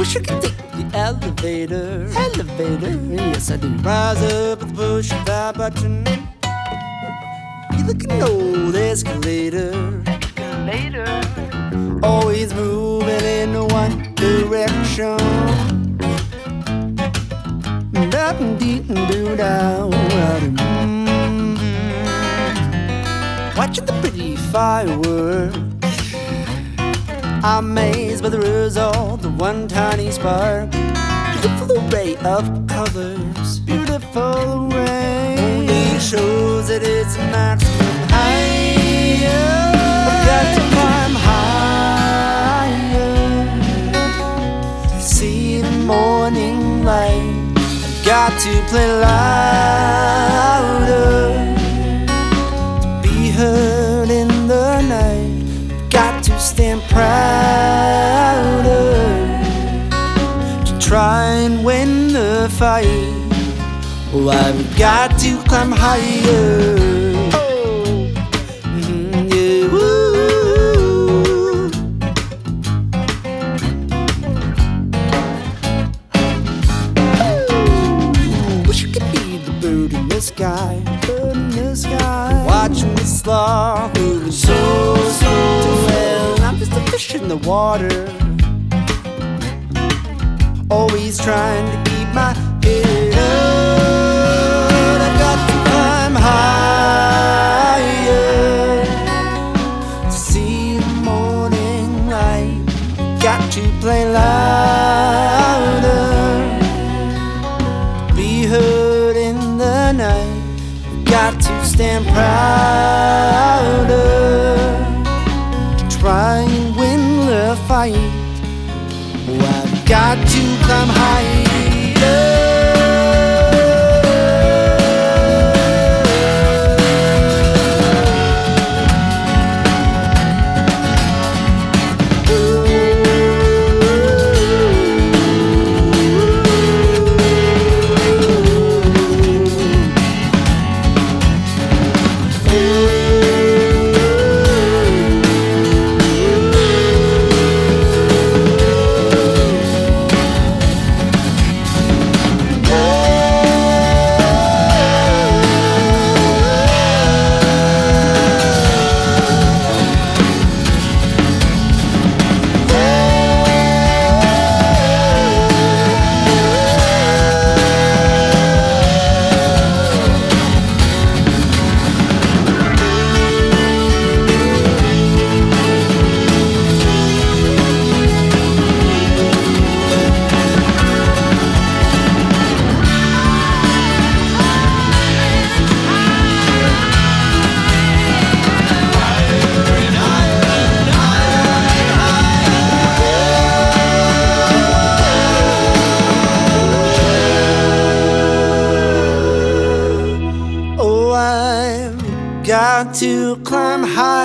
Wish I could take the elevator, elevator. Yes, I do. Rise up at the push of that button. You look an old escalator, escalator. Always moving in one direction. Up and deep and do down. Watching the pretty fireworks, I'm amazed by the result, the one tiny spark. Beautiful array of colors, beautiful array. Only shows that it's maximum higher. I've got to climb higher, see the morning light. I've got to play louder, heard in the night. Got to stand prouder, to try and win the fight. Oh, I've got to climb higher. Oh, yeah, woo. Wish I could be the bird in the sky, bird in the sky. Watching the sloth moving so well. I'm just a fish in the water, always trying to keep my head up. I've got to climb higher, to see the morning light. Got to play louder, be heard in the night. Got to stand prouder, to try and win the fight. Oh, I've got to climb higher. Got to climb high.